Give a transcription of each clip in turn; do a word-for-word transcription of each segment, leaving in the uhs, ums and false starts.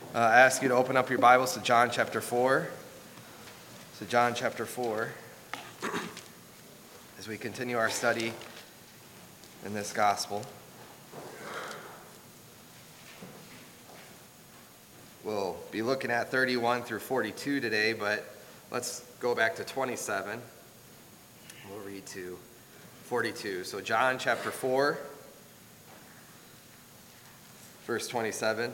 Uh, I ask you to open up your Bibles to John chapter four. So John chapter four, as we continue our study in this gospel. We'll be looking at thirty-one through forty-two today, but let's go back to twenty-seven. We'll read to forty-two. So John chapter four, verse twenty-seven.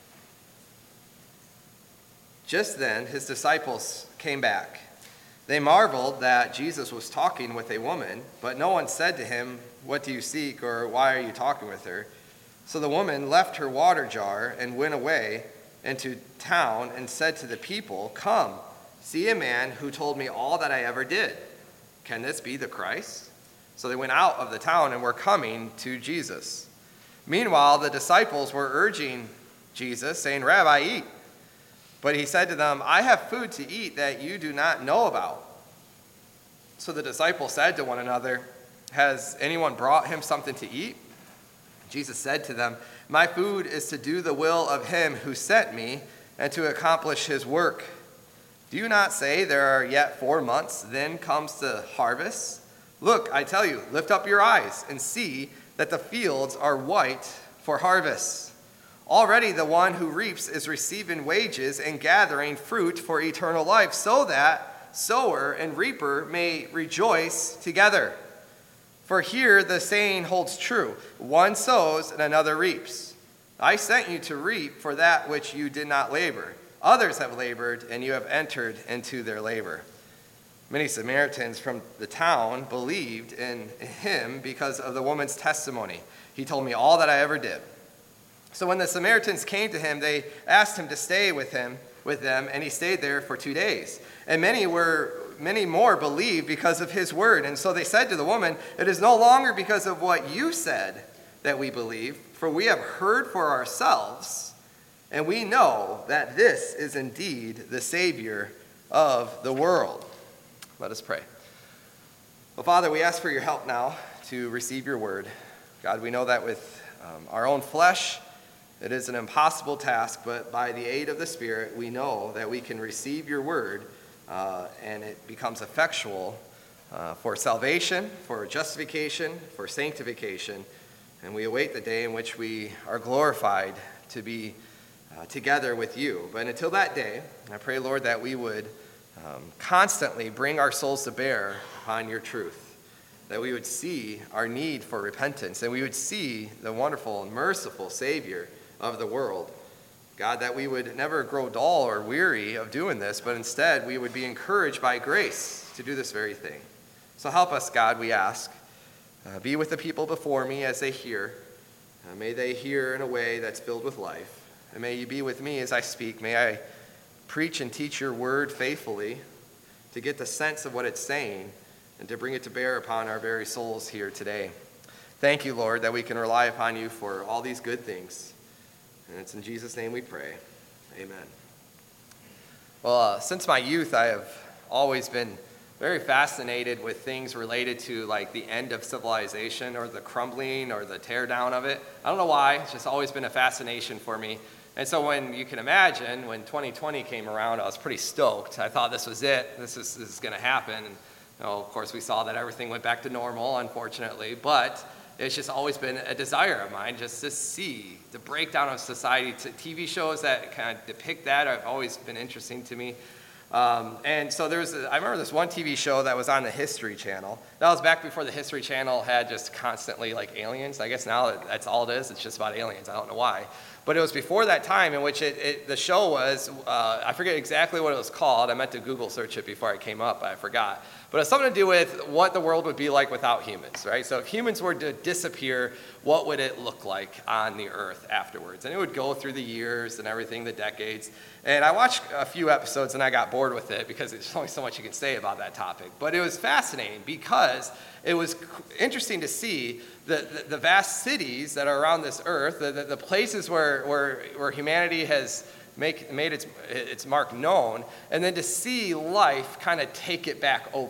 Just then his disciples came back. They marveled that Jesus was talking with a woman, but no one said to him, "What do you seek?" or "Why are you talking with her?" So the woman left her water jar and went away into town and said to the people, "Come, see a man who told me all that I ever did. Can this be the Christ?" So they went out of the town and were coming to Jesus. Meanwhile, the disciples were urging Jesus, saying, "Rabbi, eat." But he said to them, "I have food to eat that you do not know about." So the disciples said to one another, "Has anyone brought him something to eat?" Jesus said to them, "My food is to do the will of him who sent me and to accomplish his work. Do you not say there are yet four months, then comes the harvest? Look, I tell you, lift up your eyes and see that the fields are white for harvest. Already the one who reaps is receiving wages and gathering fruit for eternal life, so that sower and reaper may rejoice together. For here the saying holds true, one sows and another reaps. I sent you to reap for that which you did not labor. Others have labored, and you have entered into their labor." Many Samaritans from the town believed in him because of the woman's testimony. "He told me all that I ever did." So when the Samaritans came to him, they asked him to stay with him, with them, and he stayed there for two days. And many were, many more believed because of his word. And so they said to the woman, "It is no longer because of what you said that we believe, for we have heard for ourselves, and we know that this is indeed the Savior of the world." Let us pray. Well, Father, we ask for your help now to receive your word. God, we know that with um, our own flesh, it is an impossible task, but by the aid of the Spirit, we know that we can receive your word, uh, and it becomes effectual uh, for salvation, for justification, for sanctification, and we await the day in which we are glorified to be uh, together with you. But until that day, I pray, Lord, that we would um, constantly bring our souls to bear upon your truth, that we would see our need for repentance, and we would see the wonderful and merciful Savior of the world. God, that we would never grow dull or weary of doing this, but instead we would be encouraged by grace to do this very thing. So help us, God, we ask. Uh, be with the people before me as they hear. Uh, may they hear in a way that's filled with life. And may you be with me as I speak. May I preach and teach your word faithfully to get the sense of what it's saying and to bring it to bear upon our very souls here today. Thank you, Lord, that we can rely upon you for all these good things. And it's in Jesus' name we pray. Amen. Well, uh, since my youth, I have always been very fascinated with things related to like the end of civilization or the crumbling or the tear down of it. I don't know why. It's just always been a fascination for me. And so when you can imagine, when twenty twenty came around, I was pretty stoked. I thought this was it. This is, this is going to happen. And you know, of course, we saw that everything went back to normal, unfortunately. But it's just always been a desire of mine just to see the breakdown of society. T V shows that kind of depict that have always been interesting to me. Um, and so there was, a, I remember this one T V show that was on the History Channel. That was back before the History Channel had just constantly like aliens. I guess now that's all it is. It's just about aliens. I don't know why. But it was before that time in which it, it the show was, uh, I forget exactly what it was called. I meant to Google search it before it came up, but I forgot. But it has something to do with what the world would be like without humans, right? So if humans were to disappear, what would it look like on the earth afterwards? And it would go through the years and everything, the decades. And I watched a few episodes and I got bored with it because there's only so much you can say about that topic. But it was fascinating because it was interesting to see the, the, the vast cities that are around this earth, the, the, the places where, where, where humanity has make, made its, its mark known, and then to see life kind of take it back over.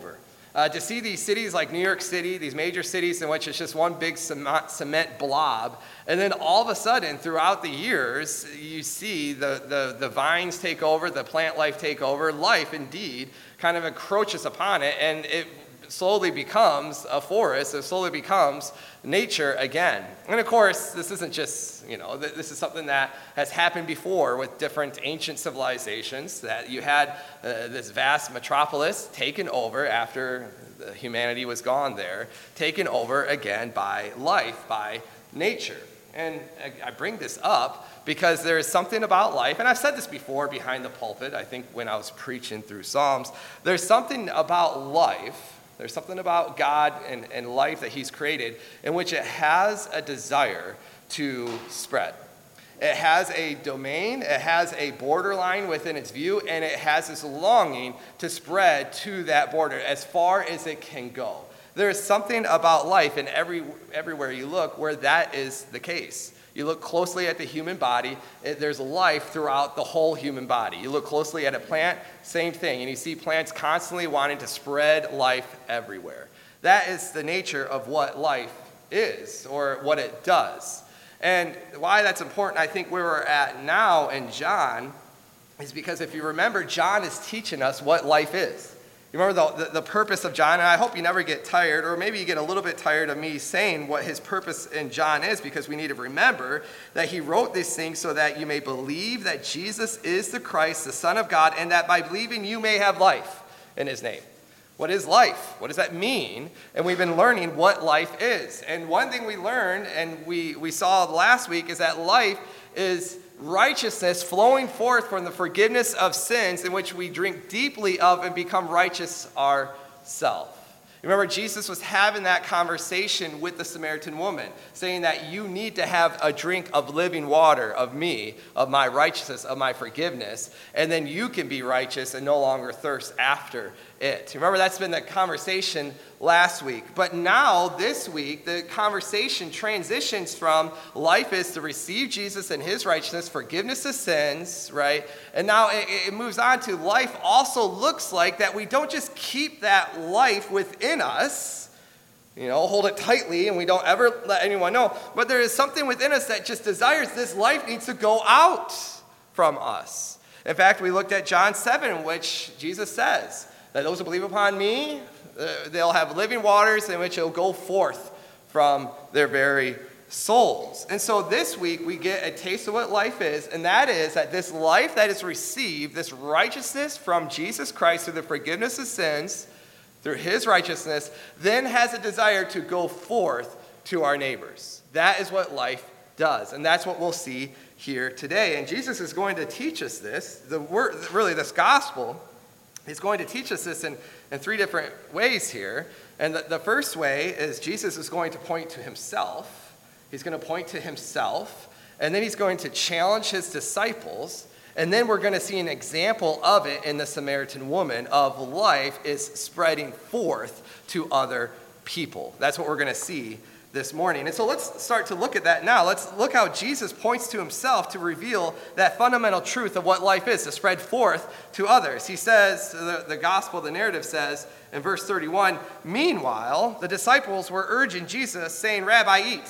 Uh, to see these cities like New York City, these major cities in which it's just one big cement, cement blob, and then all of a sudden, throughout the years, you see the, the, the vines take over, the plant life take over, life indeed kind of encroaches upon it, and it slowly becomes a forest, it slowly becomes nature again. And of course, this isn't just, you know, this is something that has happened before with different ancient civilizations, that you had uh, this vast metropolis taken over after humanity was gone there, taken over again by life, by nature. And I bring this up because there is something about life, and I've said this before behind the pulpit, I think when I was preaching through Psalms, there's something about life, there's something about God and, and life that he's created in which it has a desire to spread. It has a domain, it has a borderline within its view, and it has this longing to spread to that border as far as it can go. There is something about life, and every, everywhere you look, where that is the case. You look closely at the human body, it, there's life throughout the whole human body. You look closely at a plant, same thing, and you see plants constantly wanting to spread life everywhere. That is the nature of what life is, or what it does. And why that's important, I think, where we're at now in John, is because if you remember, John is teaching us what life is. You remember the, the, the purpose of John, and I hope you never get tired, or maybe you get a little bit tired of me saying what his purpose in John is, because we need to remember that he wrote these things so that you may believe that Jesus is the Christ, the Son of God, and that by believing you may have life in his name. What is life? What does that mean? And we've been learning what life is. And one thing we learned, and we, we saw last week, is that life is righteousness flowing forth from the forgiveness of sins in which we drink deeply of and become righteous ourselves. Remember, Jesus was having that conversation with the Samaritan woman, saying that you need to have a drink of living water of me, of my righteousness, of my forgiveness, and then you can be righteous and no longer thirst after it. Remember, that's been the conversation last week. But now, this week, the conversation transitions from life is to receive Jesus and his righteousness, forgiveness of sins, right? And now it, it moves on to life also looks like that we don't just keep that life within us, you know, hold it tightly and we don't ever let anyone know, but there is something within us that just desires this life needs to go out from us. In fact, we looked at John seven, in which Jesus says that those who believe upon me, uh, they'll have living waters in which it'll go forth from their very souls. And so this week we get a taste of what life is, and that is that this life that is received, this righteousness from Jesus Christ through the forgiveness of sins, through his righteousness, then has a desire to go forth to our neighbors. That is what life does, and that's what we'll see here today. And Jesus is going to teach us this, the word, really this gospel. He's going to teach us this in, in three different ways here. And the, the first way is Jesus is going to point to himself. He's going to point to himself, and then he's going to challenge his disciples, and then we're going to see an example of it in the Samaritan woman, of life is spreading forth to other people. That's what we're going to see this morning. And so let's start to look at that now. Let's look how Jesus points to himself to reveal that fundamental truth of what life is, to spread forth to others. He says, the, the gospel, the narrative says in verse thirty-one, meanwhile, the disciples were urging Jesus, saying, Rabbi, eat.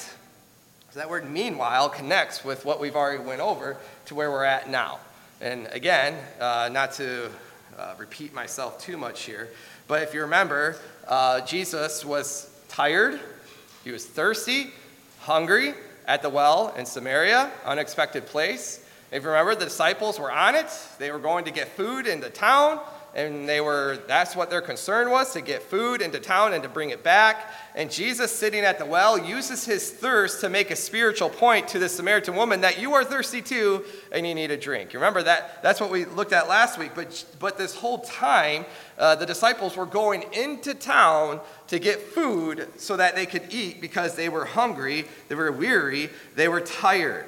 So that word meanwhile connects with what we've already went over to where we're at now. And again, uh, not to uh, repeat myself too much here, but if you remember, uh, Jesus was tired. He was thirsty, hungry at the well in Samaria, unexpected place. If you remember, the disciples were on it. They were going to get food into town, and they were, that's what their concern was, to get food into town and to bring it back. And Jesus, sitting at the well, uses his thirst to make a spiritual point to the Samaritan woman that you are thirsty too, and you need a drink. You remember that? That's what we looked at last week. But, but this whole time, uh, the disciples were going into town to get food so that they could eat because they were hungry, they were weary, they were tired.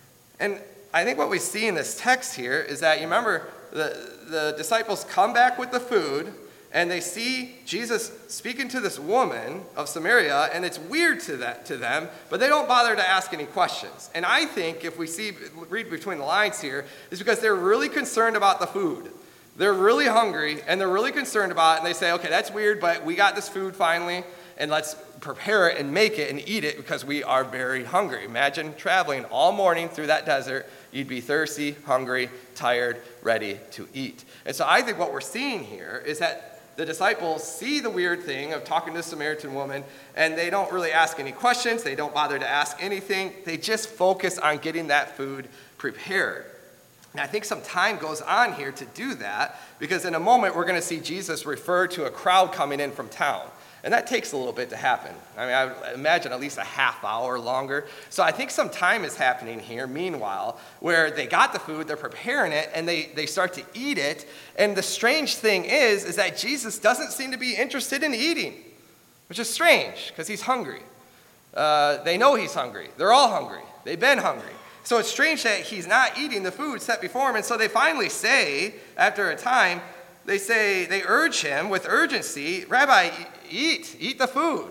And I think what we see in this text here is that, you remember, the, the disciples come back with the food, and they see Jesus speaking to this woman of Samaria, and it's weird to that to them, but they don't bother to ask any questions. And I think if we see read between the lines here, is because they're really concerned about the food. They're really hungry, and they're really concerned about it, and they say, okay, that's weird, but we got this food finally, and let's prepare it and make it and eat it because we are very hungry. Imagine traveling all morning through that desert. You'd be thirsty, hungry, tired, ready to eat. And so I think what we're seeing here is that the disciples see the weird thing of talking to the Samaritan woman, and they don't really ask any questions. They don't bother to ask anything. They just focus on getting that food prepared. And I think some time goes on here to do that, because in a moment we're going to see Jesus refer to a crowd coming in from town. And that takes a little bit to happen. I mean, I would imagine at least a half hour longer. So I think some time is happening here, meanwhile, where they got the food, they're preparing it, and they, they start to eat it. And the strange thing is, is that Jesus doesn't seem to be interested in eating, which is strange, because he's hungry. Uh, they know he's hungry. They're all hungry. They've been hungry. So it's strange that he's not eating the food set before him. And so they finally say, after a time, they say, they urge him with urgency, Rabbi, eat, eat the food.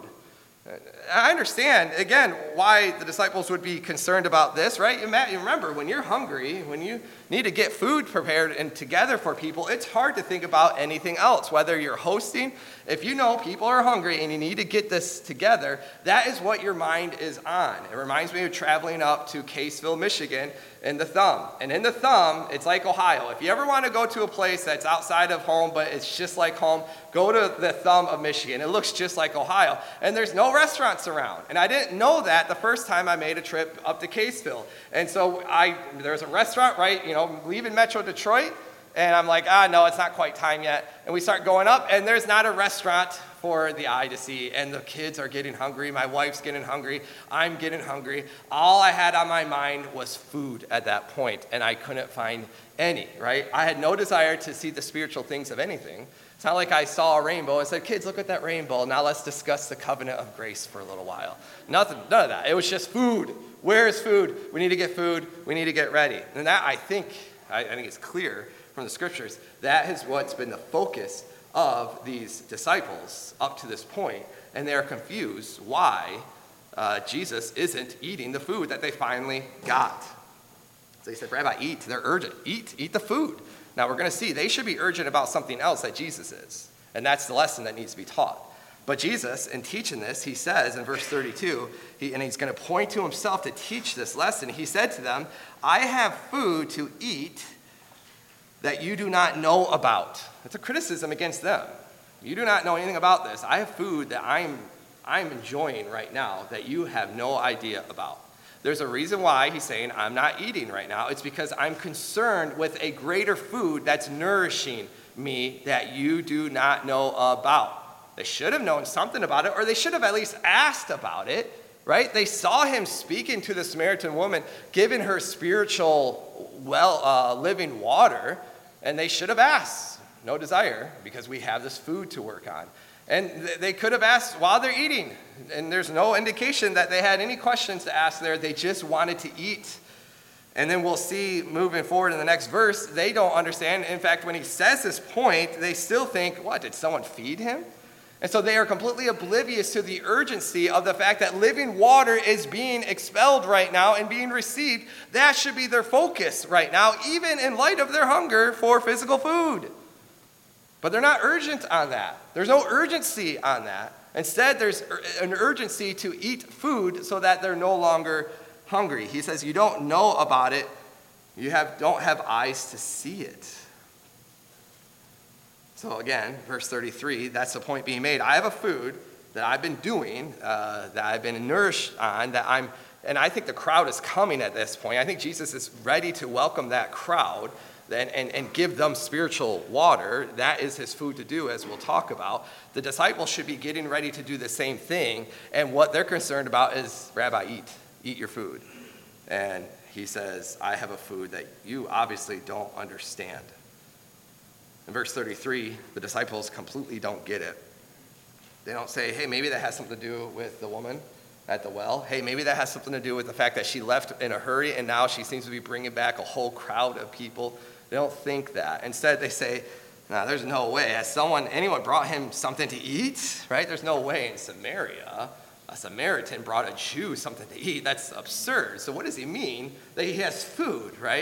I understand, again, why the disciples would be concerned about this, right? You remember, when you're hungry, when you need to get food prepared and together for people, it's hard to think about anything else. Whether you're hosting, if you know people are hungry and you need to get this together, that is what your mind is on. It reminds me of traveling up to Caseville, Michigan, in the Thumb. And in the Thumb, it's like Ohio. If you ever want to go to a place that's outside of home, but it's just like home, go to the Thumb of Michigan. It looks just like Ohio. And there's no restaurants around. And I didn't know that the first time I made a trip up to Caseville. And so I there's a restaurant, right, you know, leaving Metro Detroit, and I'm like, ah, no, it's not quite time yet. And we start going up, and there's not a restaurant for the eye to see. And the kids are getting hungry. My wife's getting hungry. I'm getting hungry. All I had on my mind was food at that point, and I couldn't find any, right? I had no desire to see the spiritual things of anything. It's not like I saw a rainbow and said, kids, look at that rainbow. Now let's discuss the covenant of grace for a little while. Nothing, none of that. It was just food. Where is food? We need to get food. We need to get ready. And that, I think, I, I think it's clear from the scriptures, that is what's been the focus of these disciples up to this point. And they're confused why uh, Jesus isn't eating the food that they finally got. So he said, Rabbi, eat. They're urgent. Eat. Eat the food. Now, we're going to see they should be urgent about something else that Jesus is. And that's the lesson that needs to be taught. But Jesus, in teaching this, he says in verse thirty-two, he, and he's going to point to himself to teach this lesson. He said to them, I have food to eat that you do not know about. It's a criticism against them. You do not know anything about this. I have food that I'm, I'm enjoying right now that you have no idea about. There's a reason why he's saying I'm not eating right now. It's because I'm concerned with a greater food that's nourishing me that you do not know about. They should have known something about it, or they should have at least asked about it, right? They saw him speaking to the Samaritan woman, giving her spiritual, well, uh, living water, and they should have asked. No desire, because we have this food to work on. And th- they could have asked while they're eating, and there's no indication that they had any questions to ask there. They just wanted to eat. And then we'll see moving forward in the next verse, they don't understand. In fact, when he says this point, they still think, what, did someone feed him? And so they are completely oblivious to the urgency of the fact that living water is being expelled right now and being received. That should be their focus right now, even in light of their hunger for physical food. But they're not urgent on that. There's no urgency on that. Instead, there's an urgency to eat food so that they're no longer hungry. He says, you don't know about it. You have, don't have eyes to see it. So again, verse thirty-three, that's the point being made. I have a food that I've been doing, uh, that I've been nourished on, that I'm, and I think the crowd is coming at this point. I think Jesus is ready to welcome that crowd and, and, and give them spiritual water. That is his food to do, as we'll talk about. The disciples should be getting ready to do the same thing, and what they're concerned about is, Rabbi, eat, eat your food. And he says, I have a food that you obviously don't understand. In verse thirty-three, the disciples completely don't get it. They don't say, hey, maybe that has something to do with the woman at the well. Hey, maybe that has something to do with the fact that she left in a hurry and now she seems to be bringing back a whole crowd of people. They don't think that. Instead, they say, nah, there's no way. Has someone, anyone brought him something to eat? Right? There's no way in Samaria a Samaritan brought a Jew something to eat. That's absurd. So what does he mean that he has food, right?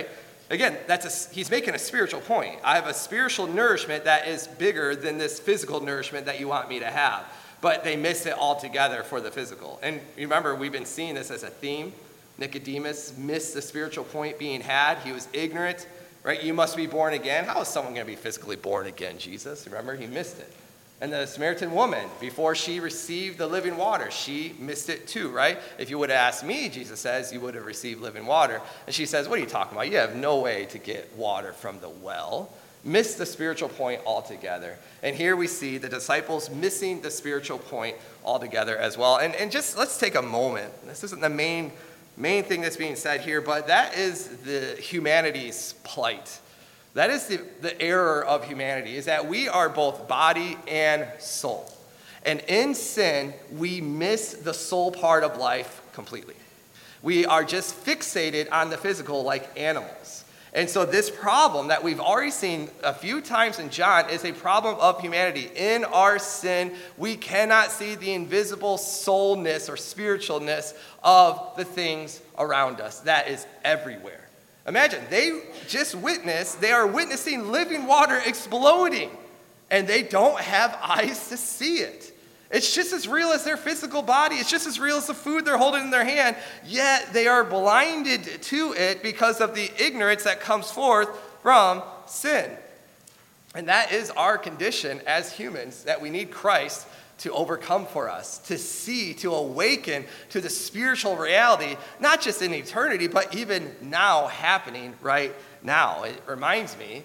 Again, that's a, he's making a spiritual point. I have a spiritual nourishment that is bigger than this physical nourishment that you want me to have. But they miss it altogether for the physical. And remember, we've been seeing this as a theme. Nicodemus missed the spiritual point being had. He was ignorant, right? You must be born again. How is someone going to be physically born again, Jesus? Remember, he missed it. And the Samaritan woman, before she received the living water, she missed it too, right? If you would have asked me, Jesus says, you would have received living water. And she says, what are you talking about? You have no way to get water from the well. Missed the spiritual point altogether. And here we see the disciples missing the spiritual point altogether as well. And, and just let's take a moment. This isn't the main, main thing that's being said here, but that is the humanity's plight. That is the, the error of humanity, is that we are both body and soul. And in sin, we miss the soul part of life completely. We are just fixated on the physical like animals. And so this problem that we've already seen a few times in John is a problem of humanity. In our sin, we cannot see the invisible soulness or spiritualness of the things around us. That is everywhere. Imagine, they just witnessed, they are witnessing living water exploding, and they don't have eyes to see it. It's just as real as their physical body. It's just as real as the food they're holding in their hand, yet they are blinded to it because of the ignorance that comes forth from sin. And that is our condition as humans, that we need Christ to overcome for us, to see, to awaken to the spiritual reality, not just in eternity, but even now happening right now. It reminds me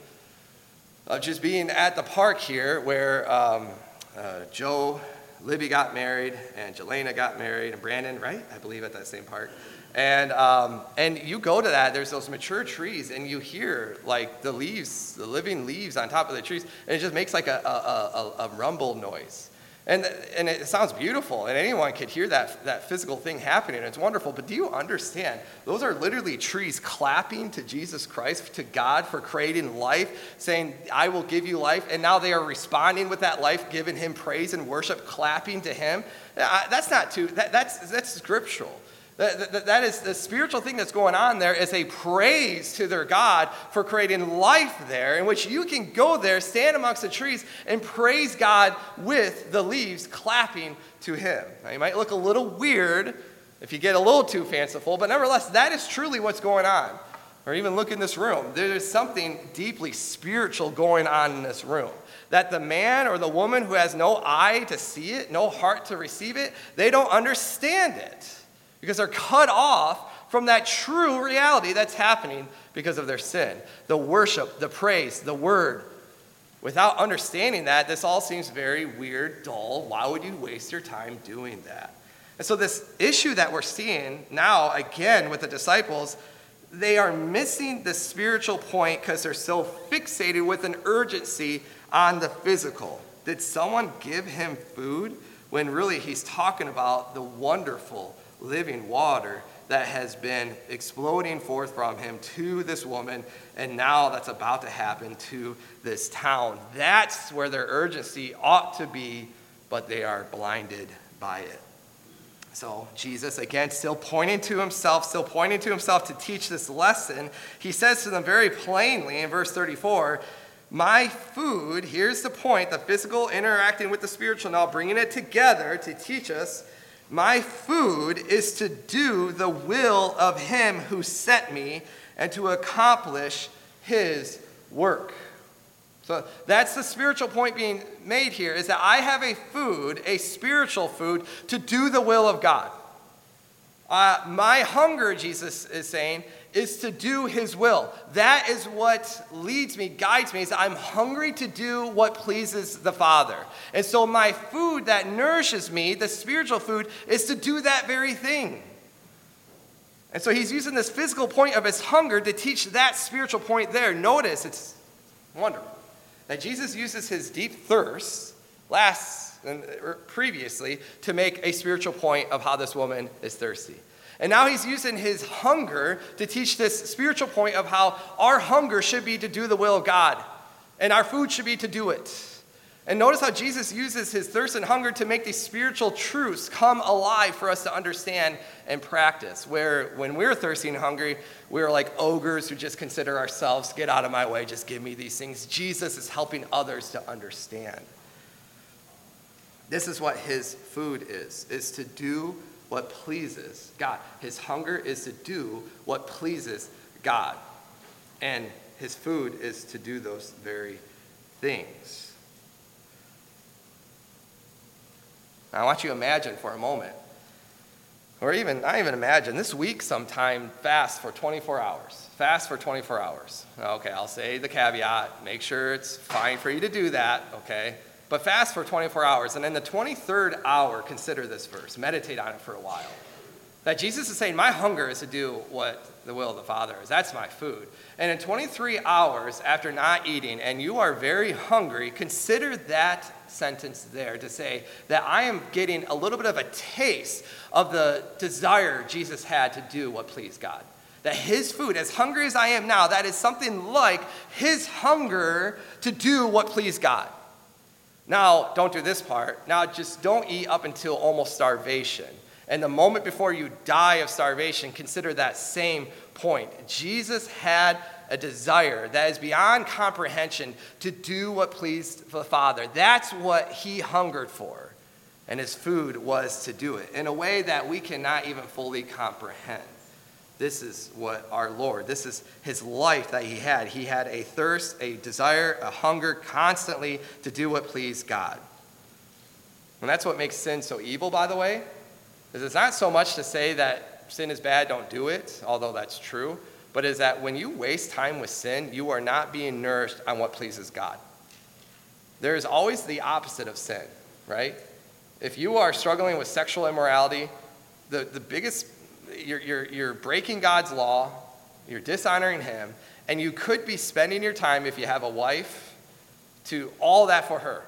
of just being at the park here where um, uh, Joe, Libby got married, and Jelena got married, and Brandon, right? I believe at that same park. And um, and you go to that, there's those mature trees, and you hear like the leaves, the living leaves on top of the trees, and it just makes like a, a, a, a rumble noise. And, and it sounds beautiful, and anyone could hear that, that physical thing happening, and it's wonderful. But do you understand? Those are literally trees clapping to Jesus Christ, to God for creating life, saying, I will give you life. And now they are responding with that life, giving him praise and worship, clapping to him. That's not too, that, that's, that's scriptural. That, that, that is the spiritual thing that's going on there is a praise to their God for creating life there, in which you can go there, stand amongst the trees, and praise God with the leaves clapping to him. Now, you might look a little weird if you get a little too fanciful, but nevertheless, that is truly what's going on. Or even look in this room. There's something deeply spiritual going on in this room. That the man or the woman who has no eye to see it, no heart to receive it, they don't understand it. Because they're cut off from that true reality that's happening because of their sin. The worship, the praise, the word. Without understanding that, this all seems very weird, dull. Why would you waste your time doing that? And so this issue that we're seeing now, again, with the disciples, they are missing the spiritual point because they're so fixated with an urgency on the physical. Did someone give him food? When really he's talking about the wonderful living water that has been exploding forth from him to this woman, and now that's about to happen to this town. That's where their urgency ought to be, but they are blinded by it. So Jesus, again, still pointing to himself, still pointing to himself to teach this lesson, he says to them very plainly in verse thirty-four, my food, here's the point, the physical interacting with the spiritual now, bringing it together to teach us, my food is to do the will of him who sent me and to accomplish his work. So that's the spiritual point being made here, is that I have a food, a spiritual food, to do the will of God. Uh, my hunger, Jesus is saying, is to do his will. That is what leads me, guides me, is I'm hungry to do what pleases the Father. And so my food that nourishes me, the spiritual food, is to do that very thing. And so he's using this physical point of his hunger to teach that spiritual point there. Notice, it's wonderful, that Jesus uses his deep thirst, last and previously, to make a spiritual point of how this woman is thirsty. And now he's using his hunger to teach this spiritual point of how our hunger should be to do the will of God. And our food should be to do it. And notice how Jesus uses his thirst and hunger to make these spiritual truths come alive for us to understand and practice. Where when we're thirsty and hungry, we're like ogres who just consider ourselves, get out of my way, just give me these things. Jesus is helping others to understand. This is what his food is, is to do what pleases God. His hunger is to do what pleases God. And his food is to do those very things. Now, I want you to imagine for a moment, or even, not even imagine, this week sometime fast for twenty-four hours. Fast for twenty-four hours. Okay, I'll say the caveat, make sure it's fine for you to do that, okay? But fast for twenty-four hours, and in the twenty-third hour, consider this verse. Meditate on it for a while. That Jesus is saying, my hunger is to do what the will of the Father is. That's my food. And in twenty-three hours after not eating, and you are very hungry, consider that sentence there to say that I am getting a little bit of a taste of the desire Jesus had to do what pleased God. That his food, as hungry as I am now, that is something like his hunger to do what pleased God. Now, don't do this part. Now, just don't eat up until almost starvation. And the moment before you die of starvation, consider that same point. Jesus had a desire that is beyond comprehension to do what pleased the Father. That's what he hungered for. And his food was to do it in a way that we cannot even fully comprehend. This is what our Lord, this is his life that he had. He had a thirst, a desire, a hunger constantly to do what pleased God. And that's what makes sin so evil, by the way. Is it's not so much to say that sin is bad, don't do it, although that's true, but is that when you waste time with sin, you are not being nourished on what pleases God. There is always the opposite of sin, right? If you are struggling with sexual immorality, the, the biggest, you're, you're, you're breaking God's law, you're dishonoring him, and you could be spending your time, if you have a wife, to all that for her,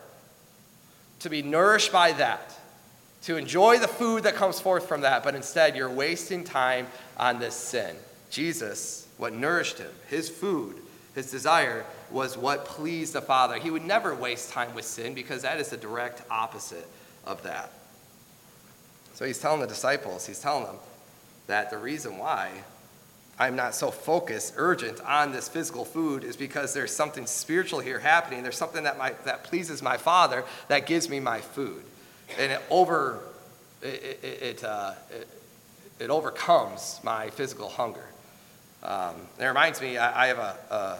to be nourished by that, to enjoy the food that comes forth from that, but instead you're wasting time on this sin. Jesus, what nourished him, his food, his desire, was what pleased the Father. He would never waste time with sin because that is the direct opposite of that. So he's telling the disciples, he's telling them that the reason why I'm not so focused, urgent on this physical food is because there's something spiritual here happening. There's something that my, that pleases my Father that gives me my food. And it over it it, it, uh, it it overcomes my physical hunger. Um, it reminds me, I, I have a, a,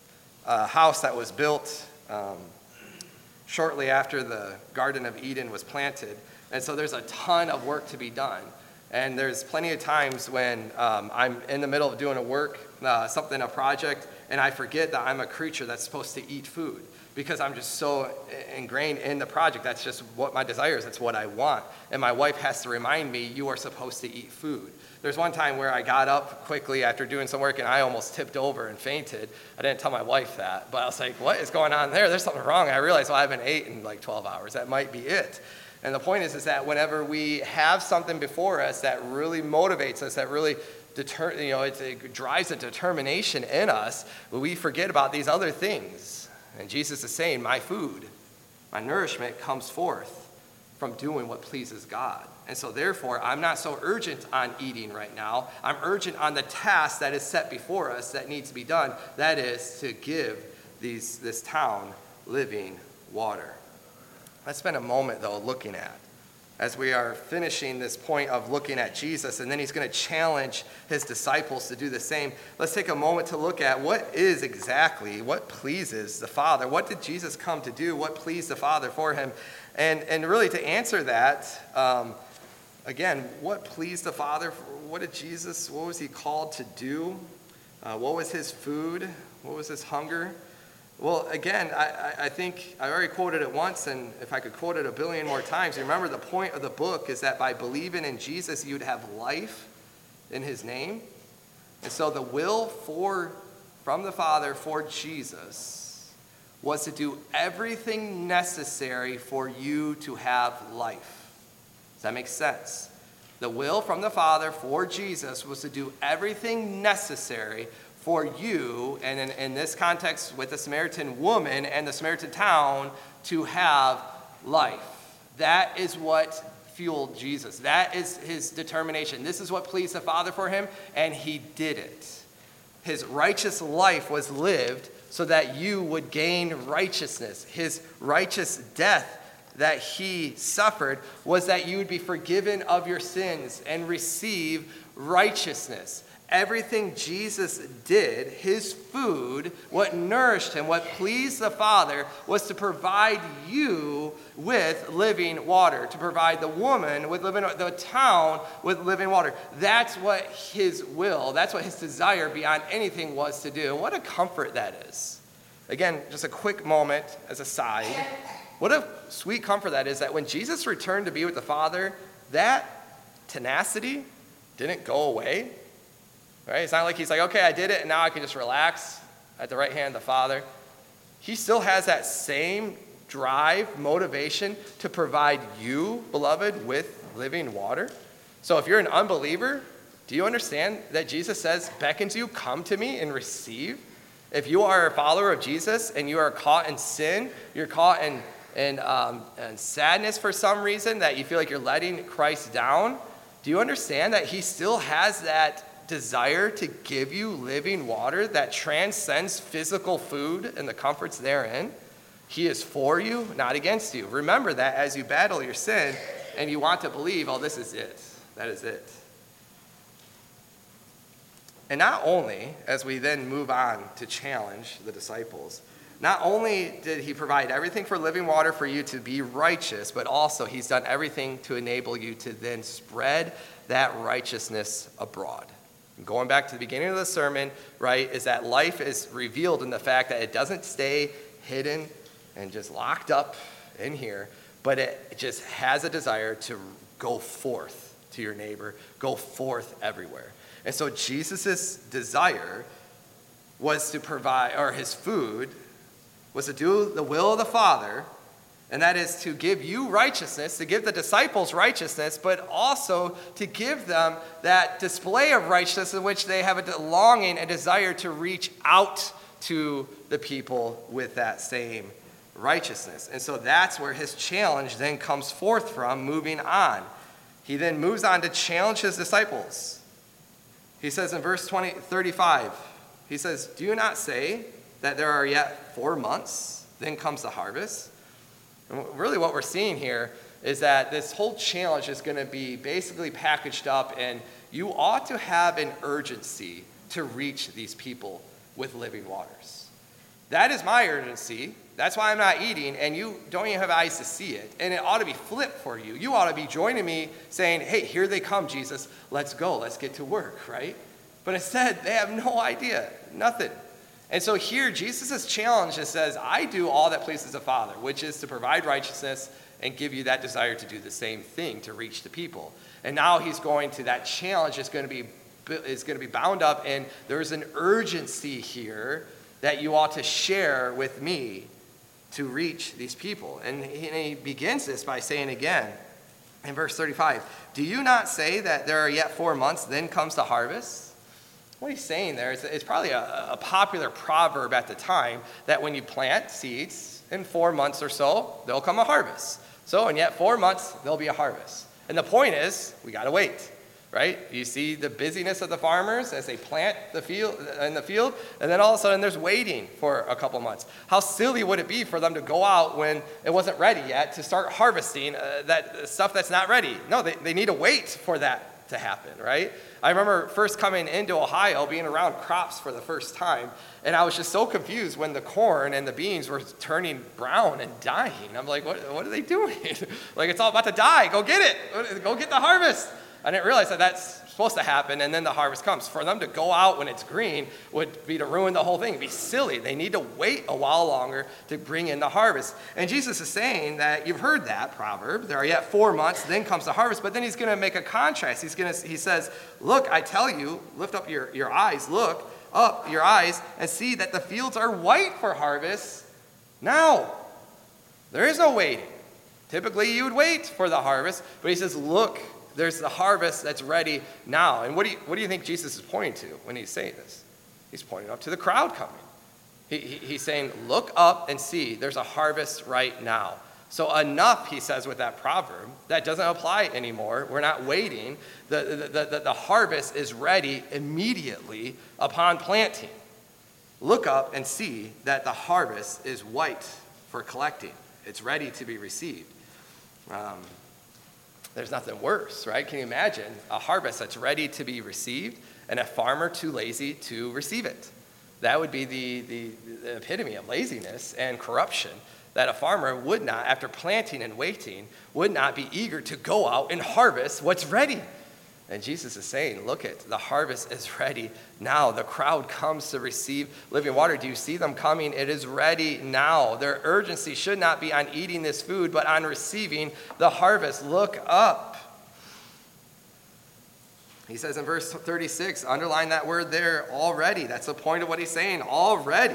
a house that was built um, shortly after the Garden of Eden was planted, and so there's a ton of work to be done. And there's plenty of times when um, I'm in the middle of doing a work, uh, something, a project, and I forget that I'm a creature that's supposed to eat food. Because I'm just so ingrained in the project. That's just what my desire is. That's what I want. And my wife has to remind me, you are supposed to eat food. There's one time where I got up quickly after doing some work and I almost tipped over and fainted. I didn't tell my wife that, but I was like, what is going on there? There's something wrong. I realized, well, I haven't eaten in like twelve hours. That might be it. And the point is, is that whenever we have something before us that really motivates us, that really deter, you know, it, it drives a determination in us, we forget about these other things. And Jesus is saying, my food, my nourishment comes forth from doing what pleases God. And so therefore, I'm not so urgent on eating right now. I'm urgent on the task that is set before us that needs to be done. That is to give these, this town living water. Let's spend a moment, though, looking at, as we are finishing this point of looking at Jesus, and then he's going to challenge his disciples to do the same. Let's take a moment to look at what is exactly, what pleases the Father. What did Jesus come to do? What pleased the Father for him? And, and really to answer that, um, again, what pleased the Father? What did Jesus, what was he called to do? Uh, what was his food? What was his hunger? Well, again, I, I think I already quoted it once, and if I could quote it a billion more times, remember the point of the book is that by believing in Jesus, you'd have life in his name. And so the will for, from the Father for Jesus was to do everything necessary for you to have life. Does that make sense? The will from the Father for Jesus was to do everything necessary for you, and in, in this context with the Samaritan woman and the Samaritan town, to have life. That is what fueled Jesus. That is his determination. This is what pleased the Father for him, and he did it. His righteous life was lived so that you would gain righteousness. His righteous death that he suffered was that you would be forgiven of your sins and receive righteousness. Everything Jesus did, his food, what nourished him, what pleased the Father, was to provide you with living water, to provide the woman with living, the town with living water. That's what his will, that's what his desire beyond anything was to do. And what a comfort that is. Again, just a quick moment as a side. What a sweet comfort that is, that when Jesus returned to be with the Father, that tenacity didn't go away. Right? It's not like he's like, okay, I did it, and now I can just relax at the right hand of the Father. He still has that same drive, motivation to provide you, beloved, with living water. So if you're an unbeliever, do you understand that Jesus says, beckons you, come to me and receive? If you are a follower of Jesus and you are caught in sin, you're caught in, in, um, in sadness for some reason, that you feel like you're letting Christ down, do you understand that he still has that desire to give you living water that transcends physical food and the comforts therein? He is for you, not against you. Remember that as you battle your sin and you want to believe, oh, this is it. That is it. And not only, as we then move on to challenge the disciples, not only did he provide everything for living water for you to be righteous, but also he's done everything to enable you to then spread that righteousness abroad. Going back to the beginning of the sermon, right, is that life is revealed in the fact that it doesn't stay hidden and just locked up in here, but it just has a desire to go forth to your neighbor, go forth everywhere. And so Jesus' desire was to provide, or his food was to do the will of the Father, and that is to give you righteousness, to give the disciples righteousness, but also to give them that display of righteousness in which they have a longing and desire to reach out to the people with that same righteousness. And so that's where his challenge then comes forth from, moving on. He then moves on to challenge his disciples. He says in verse twenty, thirty-five, he says, do you not say that there are yet four months, then comes the harvest? And really what we're seeing here is that this whole challenge is going to be basically packaged up, and you ought to have an urgency to reach these people with living waters. That is my urgency. That's why I'm not eating, and you don't even have eyes to see it. And it ought to be flipped for you. You ought to be joining me saying, hey, here they come, Jesus. Let's go. Let's get to work, right? But instead, they have no idea, nothing. And so here, Jesus' challenge is says, I do all that pleases the Father, which is to provide righteousness and give you that desire to do the same thing, to reach the people. And now he's going to, that challenge is going to be, is going to be bound up, and there's an urgency here that you ought to share with me to reach these people. And he, and he begins this by saying again, in verse thirty-five, do you not say that there are yet four months, then comes the harvest? What he's saying there is it's probably a, a popular proverb at the time that when you plant seeds, in four months or so, there'll come a harvest. So in yet four months, there'll be a harvest. And the point is, we got to wait, right? You see the busyness of the farmers as they plant the field in the field, and then all of a sudden there's waiting for a couple months. How silly would it be for them to go out when it wasn't ready yet to start harvesting uh, that stuff that's not ready? No, they, they need to wait for that to happen, right? I remember first coming into Ohio, being around crops for the first time, and I was just so confused when the corn and the beans were turning brown and dying. I'm like, what, what are they doing? Like, it's all about to die. Go get it. Go get the harvest. I didn't realize that that's supposed to happen, and then the harvest comes. For them to go out when it's green would be to ruin the whole thing. It'd be silly. They need to wait a while longer to bring in the harvest. And Jesus is saying that you've heard that proverb. There are yet four months, then comes the harvest. But then he's going to make a contrast. He's going to. He says, look, I tell you, lift up your, your eyes, look up your eyes, and see that the fields are white for harvest now. There is no waiting. Typically, you would wait for the harvest. But he says, look, there's the harvest that's ready now. And what do you, what do you think Jesus is pointing to when he's saying this? He's pointing up to the crowd coming. He, he, he's saying, look up and see. There's a harvest right now. So enough, he says with that proverb, that doesn't apply anymore. We're not waiting. The, the, the, the harvest is ready immediately upon planting. Look up and see that the harvest is white for collecting. It's ready to be received. Um, there's nothing worse, right? Can you imagine a harvest that's ready to be received and a farmer too lazy to receive it? That would be the, the, the epitome of laziness and corruption, that a farmer would not, after planting and waiting, would not be eager to go out and harvest what's ready. And Jesus is saying, look it, the harvest is ready now. The crowd comes to receive living water. Do you see them coming? It is ready now. Their urgency should not be on eating this food, but on receiving the harvest. Look up. He says in verse thirty-six, underline that word there, already. That's the point of what he's saying, already.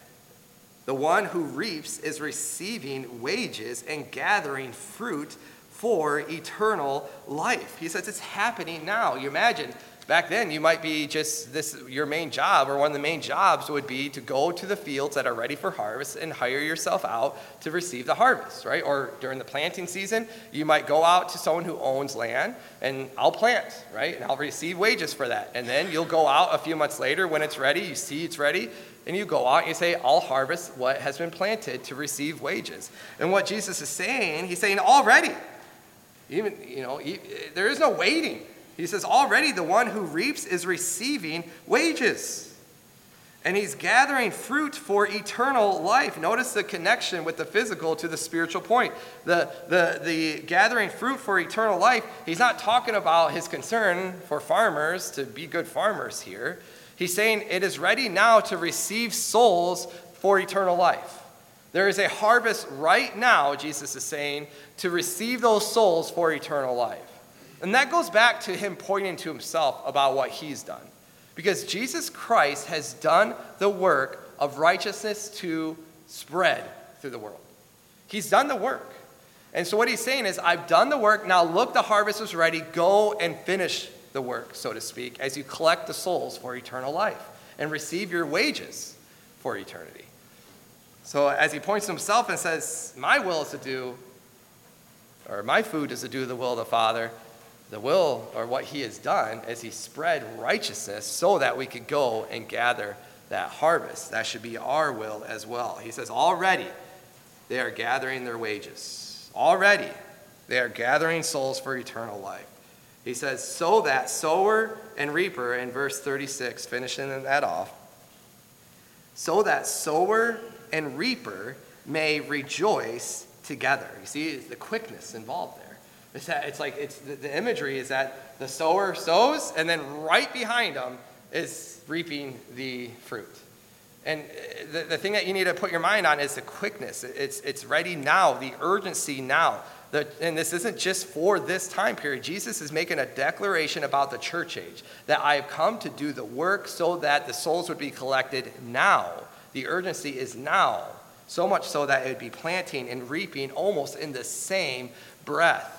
The one who reaps is receiving wages and gathering fruit for eternal life. He says it's happening now. You imagine, back then you might be just this, your main job, or one of the main jobs would be to go to the fields that are ready for harvest and hire yourself out to receive the harvest, right? Or during the planting season, you might go out to someone who owns land and I'll plant, right? And I'll receive wages for that. And then you'll go out a few months later when it's ready, you see it's ready, and you go out and you say, I'll harvest what has been planted to receive wages. And what Jesus is saying, he's saying already. Even, you know, there is no waiting. He says, already the one who reaps is receiving wages. And he's gathering fruit for eternal life. Notice the connection with the physical to the spiritual point. The, the, the gathering fruit for eternal life, he's not talking about his concern for farmers to be good farmers here. He's saying it is ready now to receive souls for eternal life. There is a harvest right now, Jesus is saying, to receive those souls for eternal life. And that goes back to him pointing to himself about what he's done. Because Jesus Christ has done the work of righteousness to spread through the world. He's done the work. And so what he's saying is, I've done the work, now look, the harvest is ready, go and finish the work, so to speak, as you collect the souls for eternal life and receive your wages for eternity. So as he points to himself and says, my will is to do, or my food is to do the will of the Father, the will, or what he has done, is he spread righteousness so that we could go and gather that harvest. That should be our will as well. He says, already they are gathering their wages. Already they are gathering souls for eternal life. He says, so that sower and reaper, in verse thirty-six, finishing that off, so that sower and reaper may rejoice together. You see the quickness involved there. It's, that, it's like it's the, the imagery is that the sower sows, and then right behind him is reaping the fruit. And the, the thing that you need to put your mind on is the quickness. It's, it's ready now, the urgency now. The, and this isn't just for this time period. Jesus is making a declaration about the church age, that I have come to do the work so that the souls would be collected now. The urgency is now, so much so that it would be planting and reaping almost in the same breath.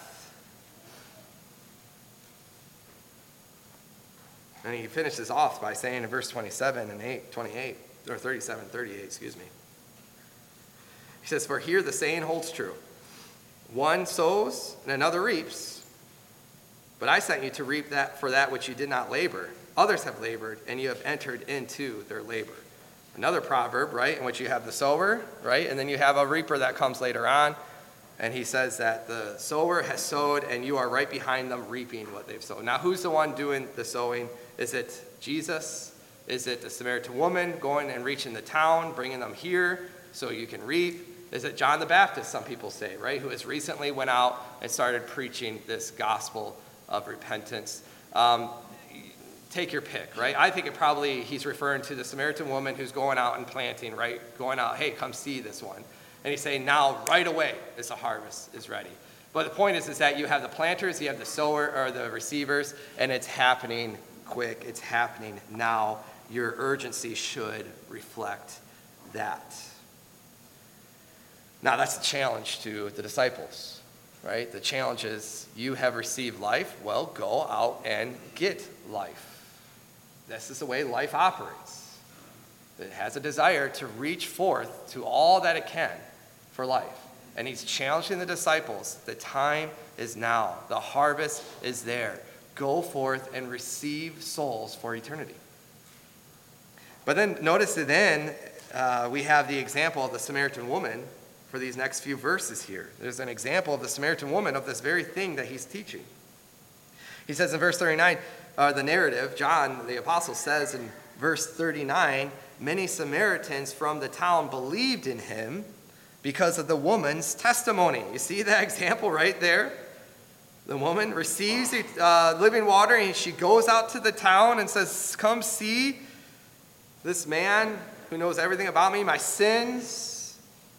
And he finishes off by saying in verse twenty-seven and eight, twenty-eight, or thirty-seven, thirty-eight, excuse me. He says, for here the saying holds true. One sows and another reaps, but I sent you to reap that for that which you did not labor. Others have labored, and you have entered into their labor. Another proverb, right, in which you have the sower, right, and then you have a reaper that comes later on, and he says that the sower has sowed, and you are right behind them reaping what they've sown. Now, who's the one doing the sowing? Is it Jesus? Is it the Samaritan woman going and reaching the town, bringing them here so you can reap? Is it John the Baptist, some people say, right, who has recently went out and started preaching this gospel of repentance? Um, take your pick, right? I think it probably, he's referring to the Samaritan woman who's going out and planting, right? Going out, hey, come see this one. And he's saying now, right away, this harvest is ready. But the point is, is that you have the planters, you have the sower, or the receivers, and it's happening quick. It's happening now. Your urgency should reflect that. Now, that's a challenge to the disciples, right? The challenge is, you have received life. Well, go out and get life. This is the way life operates. It has a desire to reach forth to all that it can for life. And he's challenging the disciples. The time is now. The harvest is there. Go forth and receive souls for eternity. But then notice that then uh, we have the example of the Samaritan woman for these next few verses here. There's an example of the Samaritan woman of this very thing that he's teaching. He says in verse thirty-nine, uh, the narrative, John, the apostle, says in verse thirty-nine, many Samaritans from the town believed in him because of the woman's testimony. You see that example right there? The woman receives uh, living water, and she goes out to the town and says, come see this man who knows everything about me, my sins.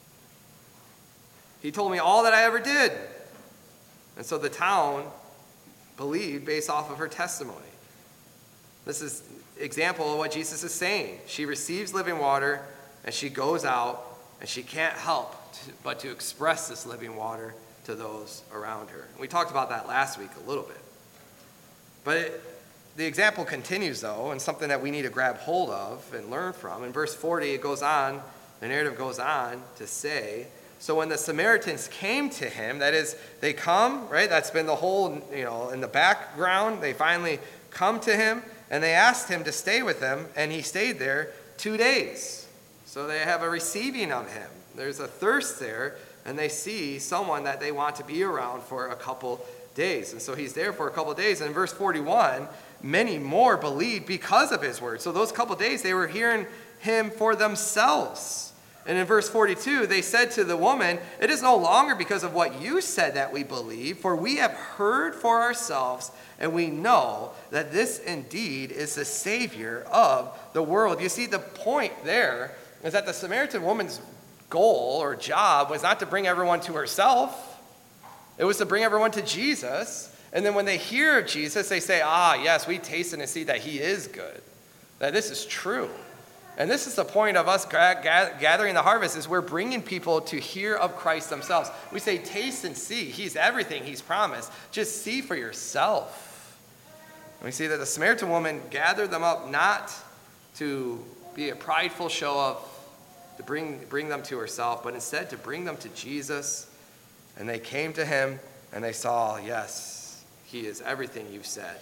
He told me all that I ever did. And so the town believed based off of her testimony. This is an example of what Jesus is saying. She receives living water, and she goes out, and she can't help to, but to express this living water to those around her. And we talked about that last week a little bit. But it, the example continues, though, and something that we need to grab hold of and learn from. In verse forty, it goes on, the narrative goes on to say, so when the Samaritans came to him, that is, they come, right? That's been the whole, you know, in the background. They finally come to him, and they asked him to stay with them, and he stayed there two days. So they have a receiving of him. There's a thirst there, and they see someone that they want to be around for a couple days. And so he's there for a couple days. And in verse forty-one, many more believed because of his word. So those couple days, they were hearing him for themselves. And in verse forty-two, they said to the woman, it is no longer because of what you said that we believe, for we have heard for ourselves, and we know that this indeed is the Savior of the world. You see, the point there is that the Samaritan woman's goal or job was not to bring everyone to herself. It was to bring everyone to Jesus. And then when they hear of Jesus, they say, ah, yes, we tasted and see that he is good, that this is true. And this is the point of us gathering the harvest, is we're bringing people to hear of Christ themselves. We say, taste and see. He's everything he's promised. Just see for yourself. And we see that the Samaritan woman gathered them up not to be a prideful show of, to bring, bring them to herself, but instead to bring them to Jesus. And they came to him, and they saw, yes, he is everything you've said.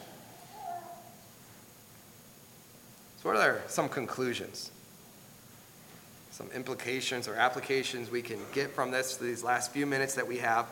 So what are some conclusions, some implications or applications we can get from this, these last few minutes that we have?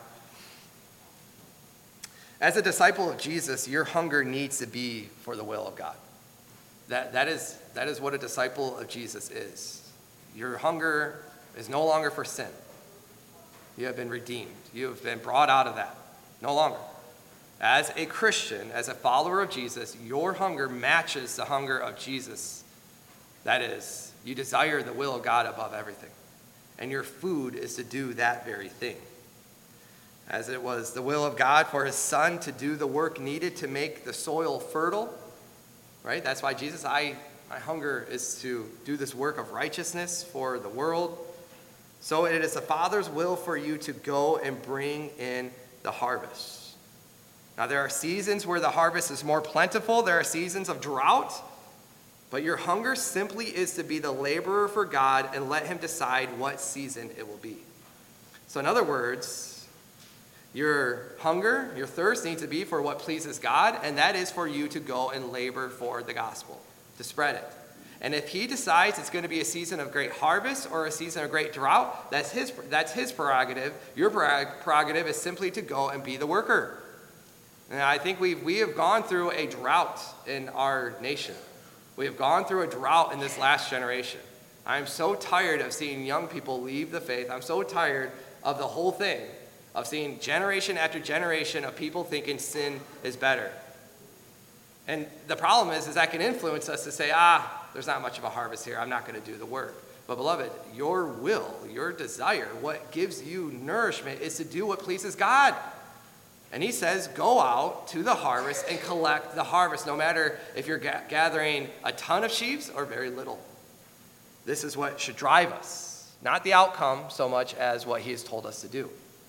As a disciple of Jesus, your hunger needs to be for the will of God. That, that, is, that is what a disciple of Jesus is. Your hunger is no longer for sin. You have been redeemed. You have been brought out of that. No longer. As a Christian, as a follower of Jesus, your hunger matches the hunger of Jesus. That is, you desire the will of God above everything. And your food is to do that very thing. As it was the will of God for his son to do the work needed to make the soil fertile, right? That's why Jesus, I, my hunger is to do this work of righteousness for the world. So it is the Father's will for you to go and bring in the harvest. Now, there are seasons where the harvest is more plentiful. There are seasons of drought. But your hunger simply is to be the laborer for God and let him decide what season it will be. So in other words, your hunger, your thirst needs to be for what pleases God, and that is for you to go and labor for the gospel, to spread it. And if he decides it's going to be a season of great harvest or a season of great drought, that's his, that's his prerogative. Your prerogative is simply to go and be the worker. And I think we we have gone through a drought in our nation. We have gone through a drought in this last generation. I'm so tired of seeing young people leave the faith. I'm so tired of the whole thing, of seeing generation after generation of people thinking sin is better. And the problem is, is that can influence us to say, ah, there's not much of a harvest here. I'm not going to do the work. But beloved, your will, your desire, what gives you nourishment is to do what pleases God. And he says, go out to the harvest and collect the harvest, no matter if you're ga- gathering a ton of sheaves or very little. This is what should drive us, not the outcome so much as what he has told us to do.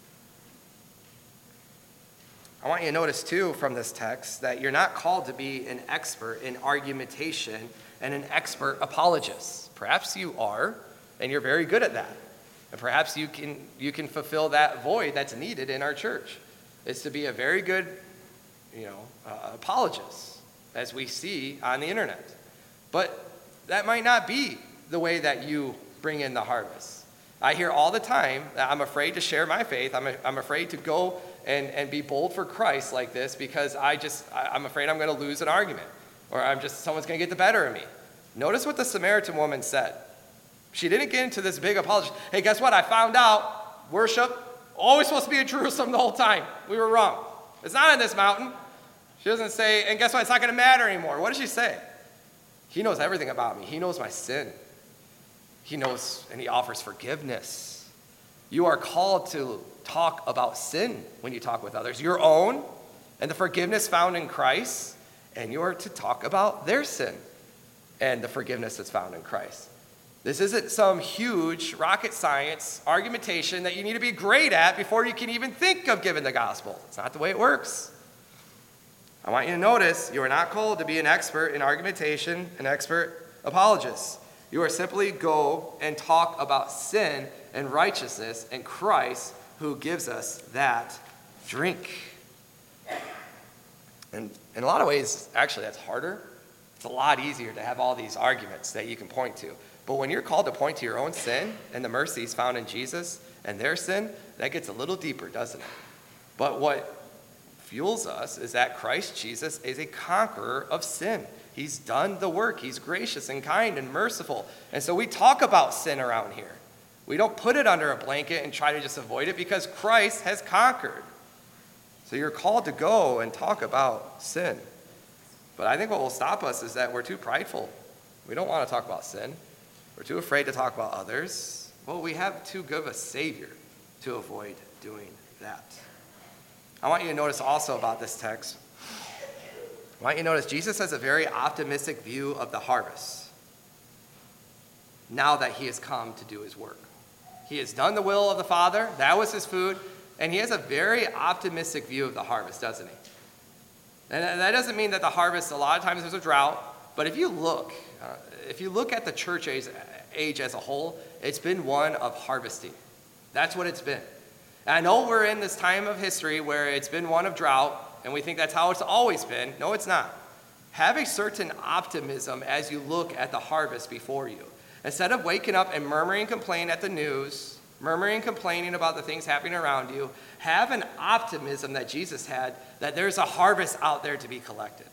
I want you to notice, too, from this text, that you're not called to be an expert in argumentation and an expert apologist. Perhaps you are, and you're very good at that. And perhaps you can you can fulfill that void that's needed in our church. It's to be a very good, you know, uh, apologist, as we see on the internet. But that might not be the way that you bring in the harvest. I hear all the time that I'm afraid to share my faith. I'm, a, I'm afraid to go and, and be bold for Christ like this because I just, I, I'm afraid I'm going to lose an argument. Or I'm just, someone's going to get the better of me. Notice what the Samaritan woman said. She didn't get into this big apology. Hey, guess what? I found out worship always supposed to be in Jerusalem the whole time. We were wrong. It's not on this mountain. She doesn't say, and guess what? It's not going to matter anymore. What does she say? He knows everything about me. He knows my sin. He knows, and he offers forgiveness. You are called to talk about sin when you talk with others, your own and the forgiveness found in Christ, and you are to talk about their sin and the forgiveness that's found in Christ. This isn't some huge rocket science argumentation that you need to be great at before you can even think of giving the gospel. It's not the way it works. I want you to notice you are not called to be an expert in argumentation, an expert apologist. You are simply go and talk about sin and righteousness and Christ who gives us that drink. And in a lot of ways, actually, that's harder. It's a lot easier to have all these arguments that you can point to. But when you're called to point to your own sin and the mercies found in Jesus and their sin, that gets a little deeper, doesn't it? But what fuels us is that Christ Jesus is a conqueror of sin. He's done the work. He's gracious and kind and merciful. And so we talk about sin around here. We don't put it under a blanket and try to just avoid it because Christ has conquered. So you're called to go and talk about sin. But I think what will stop us is that we're too prideful. We don't want to talk about sin. We're too afraid to talk about others. Well, we have too good of a Savior to avoid doing that. I want you to notice also about this text. I want you to notice Jesus has a very optimistic view of the harvest now that he has come to do his work. He has done the will of the Father. That was his food. And he has a very optimistic view of the harvest, doesn't he? And that doesn't mean that the harvest, a lot of times there's a drought. But if you look, uh, if you look at the church age, age as a whole, it's been one of harvesting. That's what it's been. And I know we're in this time of history where it's been one of drought, and we think that's how it's always been. No, it's not. Have a certain optimism as you look at the harvest before you. Instead of waking up and murmuring and complaining at the news, murmuring and complaining about the things happening around you, have an optimism that Jesus had, that there's a harvest out there to be collected.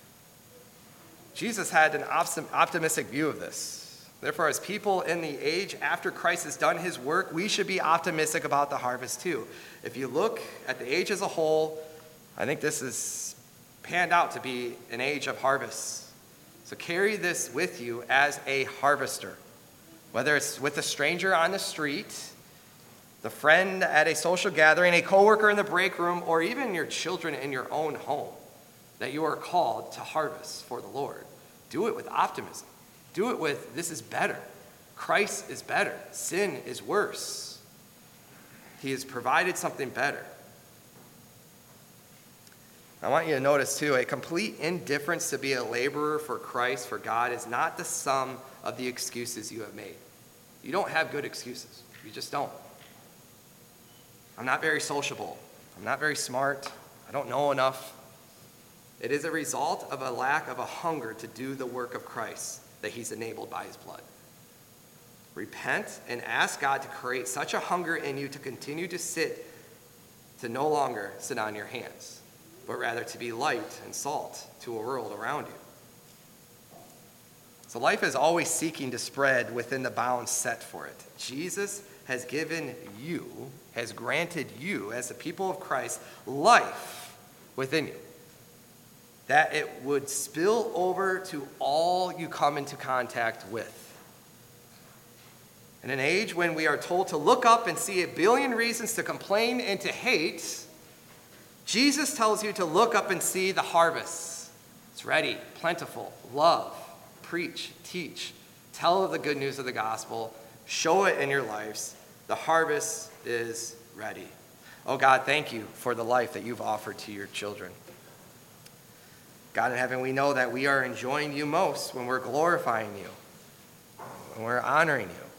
Jesus had an optimistic view of this. Therefore, as people in the age after Christ has done his work, we should be optimistic about the harvest too. If you look at the age as a whole, I think this is panned out to be an age of harvest. So carry this with you as a harvester. Whether it's with a stranger on the street, the friend at a social gathering, a coworker in the break room, or even your children in your own home, that you are called to harvest for the Lord. Do it with optimism. Do it with, this is better. Christ is better. Sin is worse. He has provided something better. I want you to notice, too, a complete indifference to be a laborer for Christ, for God, is not the sum of the excuses you have made. You don't have good excuses. You just don't. I'm not very sociable. I'm not very smart. I don't know enough. It is a result of a lack of a hunger to do the work of Christ that he's enabled by his blood. Repent and ask God to create such a hunger in you to continue to sit, to no longer sit on your hands, but rather to be light and salt to a world around you. So life is always seeking to spread within the bounds set for it. Jesus has given you, has granted you, as the people of Christ, life within you, that it would spill over to all you come into contact with. In an age when we are told to look up and see a billion reasons to complain and to hate, Jesus tells you to look up and see the harvest. It's ready, plentiful, love, preach, teach, tell of the good news of the gospel, show it in your lives. The harvest is ready. Oh God, thank you for the life that you've offered to your children. God in heaven, we know that we are enjoying you most when we're glorifying you. and we're honoring you.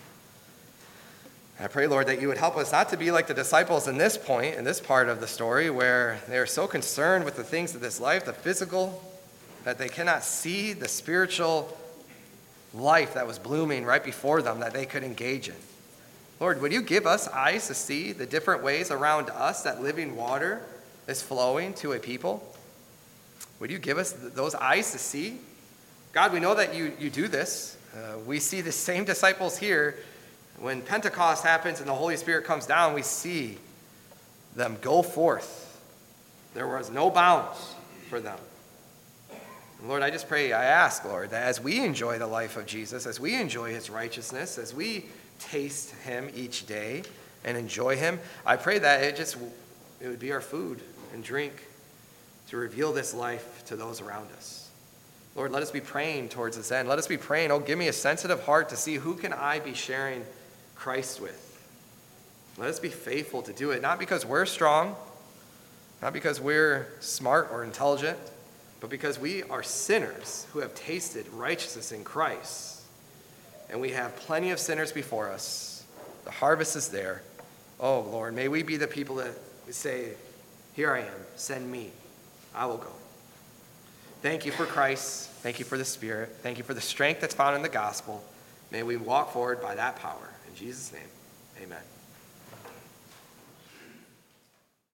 I pray, Lord, that you would help us not to be like the disciples in this point, in this part of the story, where they are so concerned with the things of this life, the physical, that they cannot see the spiritual life that was blooming right before them that they could engage in. Lord, would you give us eyes to see the different ways around us that living water is flowing to a people? Would you give us th- those eyes to see? God, we know that you, you do this. Uh, we see the same disciples here. When Pentecost happens and the Holy Spirit comes down, we see them go forth. There was no bounds for them. And Lord, I just pray, I ask, Lord, that as we enjoy the life of Jesus, as we enjoy his righteousness, as we taste him each day and enjoy him, I pray that it just it would be our food and drink to reveal this life to those around us. Lord, let us be praying towards this end. Let us be praying, oh, give me a sensitive heart to see who can I be sharing Christ with. Let us be faithful to do it, not because we're strong, not because we're smart or intelligent, but because we are sinners who have tasted righteousness in Christ. And we have plenty of sinners before us. The harvest is there. Oh, Lord, may we be the people that say, here I am, send me. I will go. Thank you for Christ. Thank you for the Spirit. Thank you for the strength that's found in the gospel. May we walk forward by that power. In Jesus' name, amen.